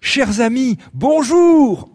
Chers amis, bonjour.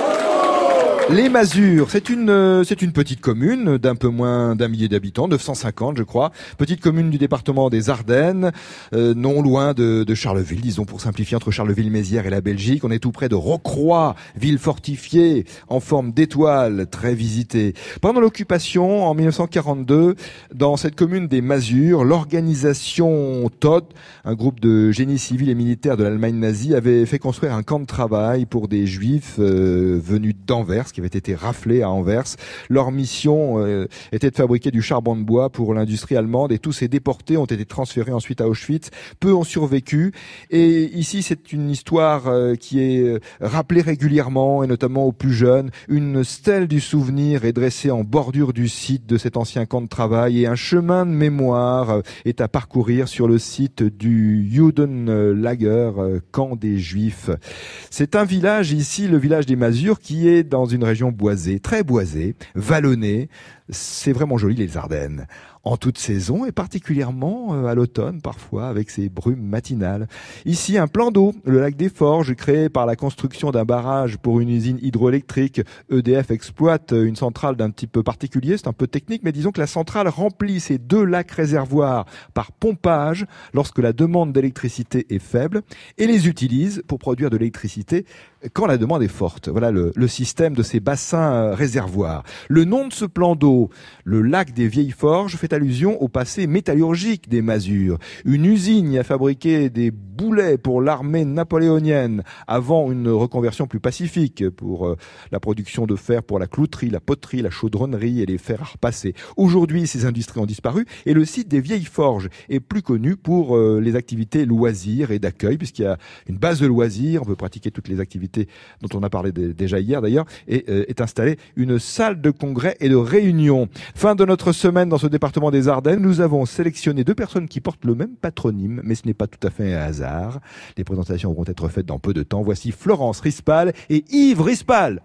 Les Mazures, c'est une petite commune d'un peu moins d'1 millier d'habitants, 950 je crois, petite commune du département des Ardennes, non loin de Charleville, disons pour simplifier, entre Charleville-Mézières et la Belgique. On est tout près de Rocroi, ville fortifiée en forme d'étoile, très visitée. Pendant l'occupation, en 1942, dans cette commune des Mazures, l'organisation Todt, un groupe de génie civil et militaire de l'Allemagne nazie, avait fait construire un camp de travail pour des Juifs venus d'Anvers, qui avait été raflé à Anvers. Leur mission était de fabriquer du charbon de bois pour l'industrie allemande, et tous ces déportés ont été transférés ensuite à Auschwitz. Peu ont survécu, et ici c'est une histoire qui est rappelée régulièrement, et notamment aux plus jeunes. Une stèle du souvenir est dressée en bordure du site de cet ancien camp de travail, et un chemin de mémoire est à parcourir sur le site du Judenlager, camp des Juifs. C'est un village ici, le village des Mazures, qui est dans une région boisée, très boisée, vallonnée. C'est vraiment joli, les Ardennes, en toute saison, et particulièrement à l'automne parfois, avec ses brumes matinales. Ici, un plan d'eau, le lac des Forges, créé par la construction d'un barrage pour une usine hydroélectrique. EDF exploite une centrale d'un type particulier, c'est un peu technique, mais disons que la centrale remplit ces 2 lacs réservoirs par pompage lorsque la demande d'électricité est faible, et les utilise pour produire de l'électricité quand la demande est forte. Voilà le système de ces bassins réservoirs. Le nom de ce plan d'eau, le lac des Vieilles Forges, fait allusion au passé métallurgique des Mazures. Une usine a fabriqué des boulets pour l'armée napoléonienne avant une reconversion plus pacifique pour la production de fer pour la clouterie, la poterie, la chaudronnerie et les fers à repasser. Aujourd'hui, ces industries ont disparu, et le site des Vieilles Forges est plus connu pour les activités loisirs et d'accueil, puisqu'il y a une base de loisirs, on peut pratiquer toutes les activités dont on a parlé déjà hier d'ailleurs, et est installée une salle de congrès et de réunion. Fin de notre semaine dans ce département des Ardennes. Nous avons sélectionné 2 personnes qui portent le même patronyme, mais ce n'est pas tout à fait un hasard. Les présentations vont être faites dans peu de temps. Voici Florence Rispal et Yves Rispal.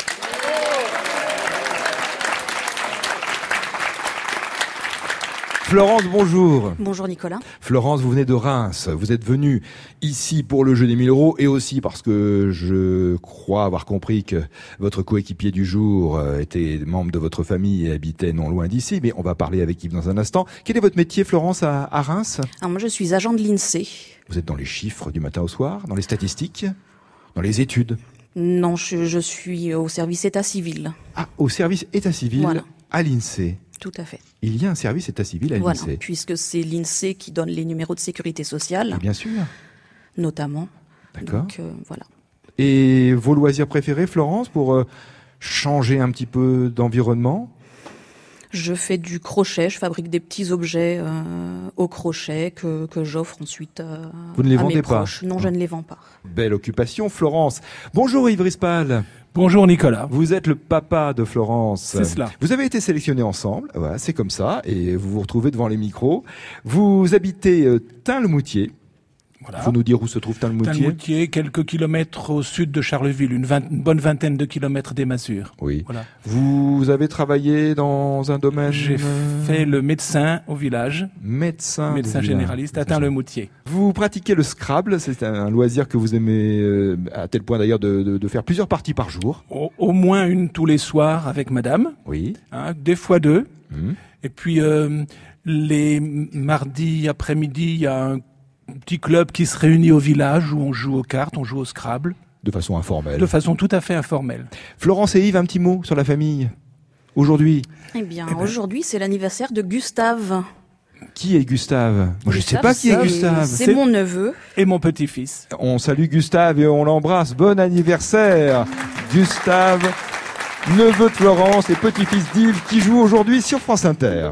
Florence, bonjour. Bonjour Nicolas. Florence, vous venez de Reims. Vous êtes venue ici pour le jeu des 1000 euros, et aussi parce que je crois avoir compris que votre coéquipier du jour était membre de votre famille et habitait non loin d'ici. Mais on va parler avec Yves dans un instant. Quel est votre métier, Florence, à Reims ? Alors moi, je suis agent de l'INSEE. Vous êtes dans les chiffres du matin au soir, dans les statistiques, dans les études ? Non, je suis au service état civil. Ah, au service état civil, voilà. À l'INSEE. Tout à fait. Il y a un service état civil à l'INSEE. Voilà, puisque c'est l'INSEE qui donne les numéros de sécurité sociale. Et bien sûr. Notamment. D'accord. Donc, voilà. Et vos loisirs préférés, Florence, pour changer un petit peu d'environnement ? Je fais du crochet, je fabrique des petits objets au crochet que j'offre ensuite Vous ne les à vendez mes pas ? proches. Non, je ne les vends pas. Belle occupation, Florence. Bonjour Yves Rispal. Bonjour Nicolas. Vous êtes le papa de Florence. C'est cela. Vous avez été sélectionnés ensemble, voilà, c'est comme ça, et vous vous retrouvez devant les micros. Vous habitez Tain-le-Moutier. Voilà. Faut nous dire où se trouve Tain-le-Moutier. Tain-le-Moutier, quelques kilomètres au sud de Charleville, une bonne vingtaine de kilomètres des Mazures. Oui. Voilà. Vous avez travaillé dans un domaine... J'ai fait le médecin au village. Médecin généraliste à Tain-le-Moutier. Vous pratiquez le Scrabble, c'est un loisir que vous aimez à tel point d'ailleurs de faire plusieurs parties par jour. Au moins une tous les soirs avec madame. Oui. Des fois 2. Et puis les mardis après-midi, il y a un petit club qui se réunit au village où on joue aux cartes, on joue au Scrabble. De façon informelle. De façon tout à fait informelle. Florence et Yves, un petit mot sur la famille aujourd'hui. Eh bien, aujourd'hui, c'est l'anniversaire de Gustave. Qui est Gustave ? Moi, je ne sais pas qui est Gustave. C'est mon neveu. Et mon petit-fils. On salue Gustave et on l'embrasse. Bon anniversaire, Gustave, neveu de Florence et petit-fils d'Yves, qui joue aujourd'hui sur France Inter.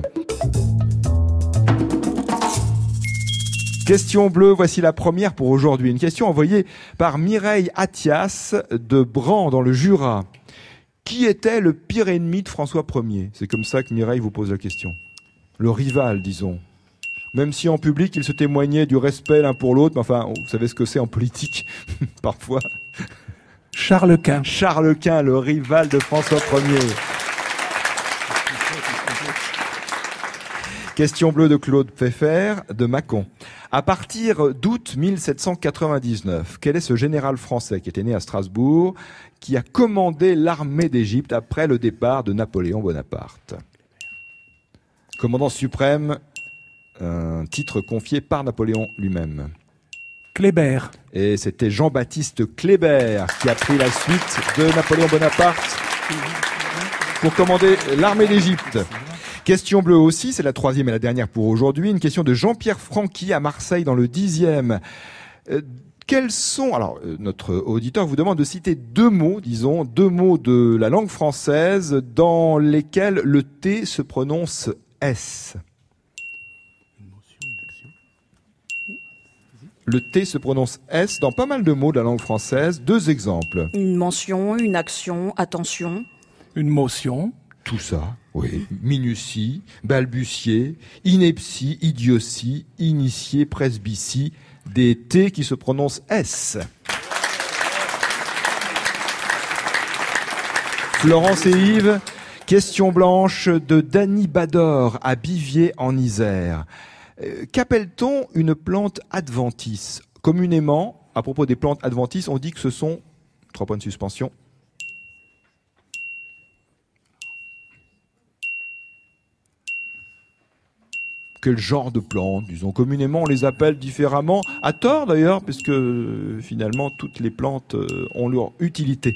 Question bleue, voici la première pour aujourd'hui. Une question envoyée par Mireille Athias de Bran dans le Jura. Qui était le pire ennemi de François Ier ? C'est comme ça que Mireille vous pose la question. Le rival, disons. Même si en public, ils se témoignaient du respect l'un pour l'autre. Mais enfin, vous savez ce que c'est en politique, parfois. Charles Quint. Charles Quint, le rival de François Ier. Question bleue de Claude Pfeffer de Mâcon. À partir d'août 1799, quel est ce général français qui était né à Strasbourg, qui a commandé l'armée d'Égypte après le départ de Napoléon Bonaparte? Commandant suprême, un titre confié par Napoléon lui-même. Kléber. Et c'était Jean-Baptiste Kléber qui a pris la suite de Napoléon Bonaparte pour commander l'armée d'Égypte. Question bleue aussi, c'est la troisième et la dernière pour aujourd'hui. Une question de Jean-Pierre Franqui à Marseille dans le 10e. Quels sont... Alors, notre auditeur vous demande de citer deux mots de la langue française dans lesquels le T se prononce S. Le T se prononce S dans pas mal de mots de la langue française. Deux exemples. Une mention, une action, attention. Une motion. Tout ça, oui. Minutie, balbutier, ineptie, idiotie, initié, presbytie. Des T qui se prononcent S. Florence et Yves, question blanche de Dany Bador à Bivier en Isère. Qu'appelle-t-on une plante adventice? Communément, à propos des plantes adventices, on dit que ce sont... 3 points de suspension. Quel genre de plantes, disons? Communément, on les appelle différemment, à tort d'ailleurs, puisque finalement, toutes les plantes ont leur utilité.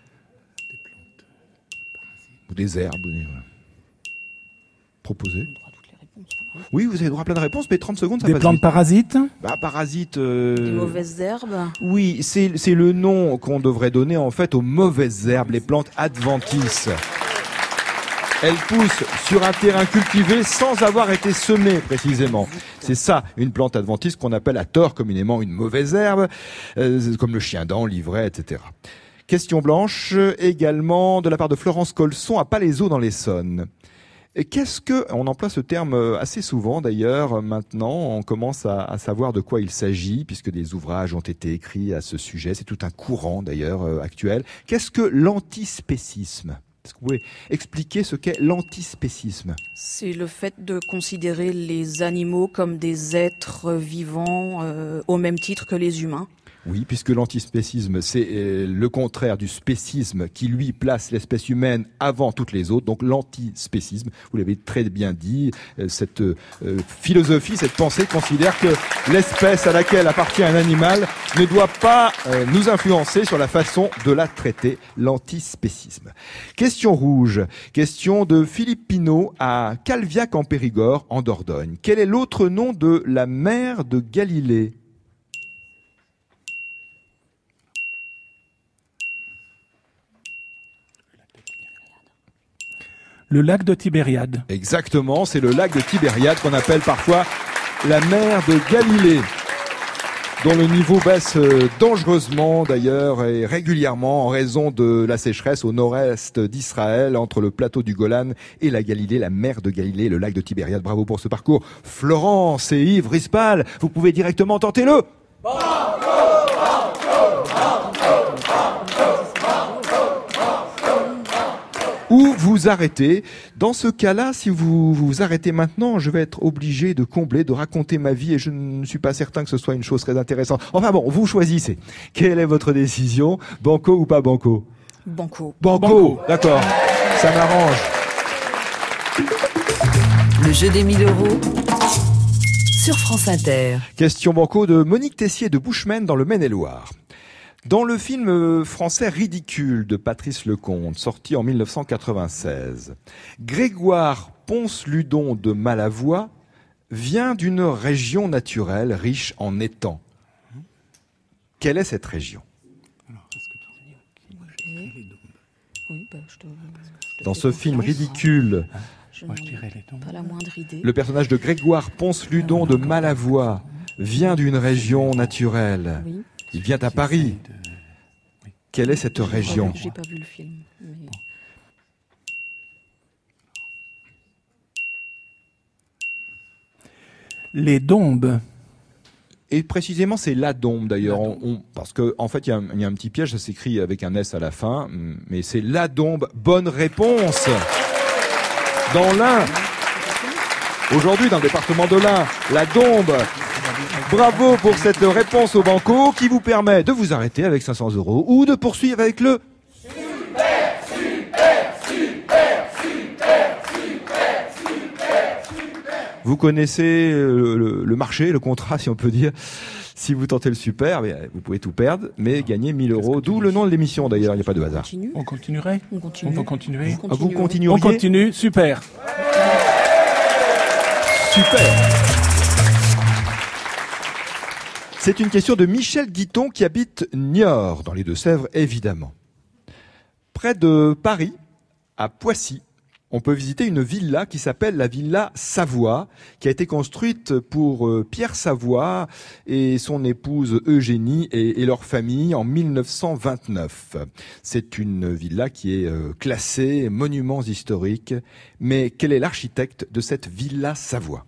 Ou des herbes. Proposez. Oui, vous avez droit à plein de réponses, mais 30 secondes, ça passe. Des plantes parasites? Parasites... Des mauvaises herbes. Oui, c'est le nom qu'on devrait donner en fait aux mauvaises herbes, les plantes adventices. Elles poussent sur un terrain cultivé sans avoir été semées précisément. C'est ça, une plante adventice qu'on appelle à tort communément une mauvaise herbe, comme le chien-dent, l'ivraie, etc. Question blanche également de la part de Florence Colson à Palaiseau dans l'Essonne. Qu'est-ce que, on emploie ce terme assez souvent d'ailleurs, maintenant on commence à savoir de quoi il s'agit puisque des ouvrages ont été écrits à ce sujet, c'est tout un courant d'ailleurs actuel. Qu'est-ce que l'antispécisme? Est-ce que vous pouvez expliquer ce qu'est l'antispécisme? C'est le fait de considérer les animaux comme des êtres vivants au même titre que les humains. Oui, puisque l'antispécisme, c'est le contraire du spécisme qui, lui, place l'espèce humaine avant toutes les autres. Donc l'antispécisme, vous l'avez très bien dit, cette philosophie, cette pensée considère que l'espèce à laquelle appartient un animal ne doit pas nous influencer sur la façon de la traiter, l'antispécisme. Question rouge, question de Philippe Pinault à Calviac en Périgord, en Dordogne. Quel est l'autre nom de la mer de Galilée? Le lac de Tibériade. Exactement, c'est le lac de Tibériade qu'on appelle parfois la mer de Galilée, dont le niveau baisse dangereusement d'ailleurs et régulièrement en raison de la sécheresse au nord-est d'Israël, entre le plateau du Golan et la Galilée, la mer de Galilée, le lac de Tibériade. Bravo pour ce parcours. Florence et Yves Rispal, vous pouvez directement tenter le... Ou vous arrêtez. Dans ce cas-là, si vous vous arrêtez maintenant, je vais être obligé de combler, de raconter ma vie et je ne suis pas certain que ce soit une chose très intéressante. Enfin bon, vous choisissez. Quelle est votre décision? Banco ou pas banco? Banco. Banco, d'accord. Ça m'arrange. Le jeu des 1000 € sur France Inter. Question banco de Monique Tessier de Bushman dans le Maine-et-Loire. Dans le film français Ridicule de Patrice Lecomte, sorti en 1996, Grégoire Ponce-Ludon de Malavoie vient d'une région naturelle riche en étangs. Quelle est cette région? Dans ce film Ridicule, pas la moindre idée. Le personnage de Grégoire Ponce-Ludon de Malavoie vient d'une région naturelle. Oui. Il vient à Paris. Quelle est cette région? J'ai pas vu le film. Mais... Les Dombes. Et précisément, c'est la Dombe d'ailleurs, parce que en fait, il y a un petit piège, ça s'écrit avec un S à la fin, mais c'est la Dombe. Bonne réponse. Dans l'Ain. Aujourd'hui, dans le département de l'Ain, la Dombe. Bravo pour cette réponse au banco qui vous permet de vous arrêter avec 500 € ou de poursuivre avec le... Vous connaissez le marché, le contrat, si on peut dire. Si vous tentez le super, vous pouvez tout perdre, mais gagner 1000 €. D'où le nom de l'émission d'ailleurs, il n'y a pas de hasard. On continuerait? On continue. On va continuer. Vous continueriez? On continue, super. Super. C'est une question de Michel Guiton qui habite Niort, dans les Deux-Sèvres évidemment. Près de Paris, à Poissy, on peut visiter une villa qui s'appelle la Villa Savoie, qui a été construite pour Pierre Savoie et son épouse Eugénie et leur famille en 1929. C'est une villa qui est classée monuments historiques. Mais quel est l'architecte de cette Villa Savoie?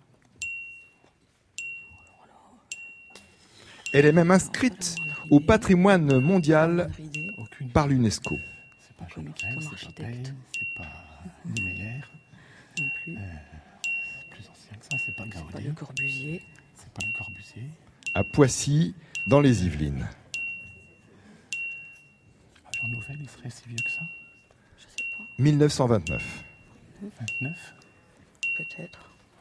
Elle est même inscrite au patrimoine mondial par l'UNESCO. C'est pas Jean Nouvel, c'est pas Payne, c'est pas Niemeyer. Non plus. C'est plus ancien que ça, c'est pas C'est Gaudi. pas Le Corbusier. C'est pas Le Corbusier. À Poissy, dans les Yvelines. Jean Nouvel, il serait si vieux que ça? Je sais pas. 1929. 29? Peut-être.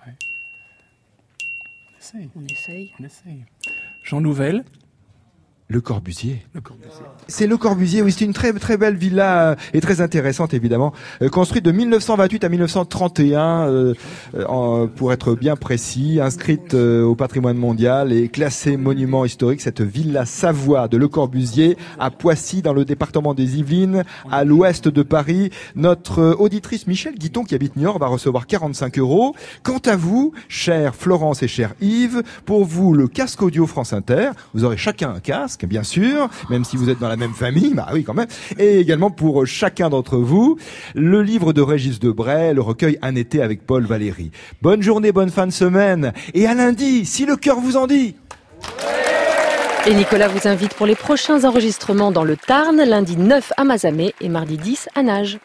On essaye. On essaye. Jean Nouvel. Le Corbusier. Le Corbusier. C'est Le Corbusier, oui, c'est une très très belle villa et très intéressante évidemment, construite de 1928 à 1931 pour être bien précis, inscrite au patrimoine mondial et classée monument historique, cette Villa Savoie de Le Corbusier à Poissy dans le département des Yvelines, à l'ouest de Paris. Notre auditrice Michel Guiton qui habite Niort va recevoir 45 €. Quant à vous, chère Florence et cher Yves, pour vous le casque audio France Inter, vous aurez chacun un casque, bien sûr, même si vous êtes dans la même famille, bah oui quand même, et également pour chacun d'entre vous, le livre de Régis Debray, le recueil Un été avec Paul Valéry. Bonne journée, bonne fin de semaine, et à lundi, si le cœur vous en dit. Et Nicolas vous invite pour les prochains enregistrements dans le Tarn, lundi 9 à Mazamet et mardi 10 à Nage.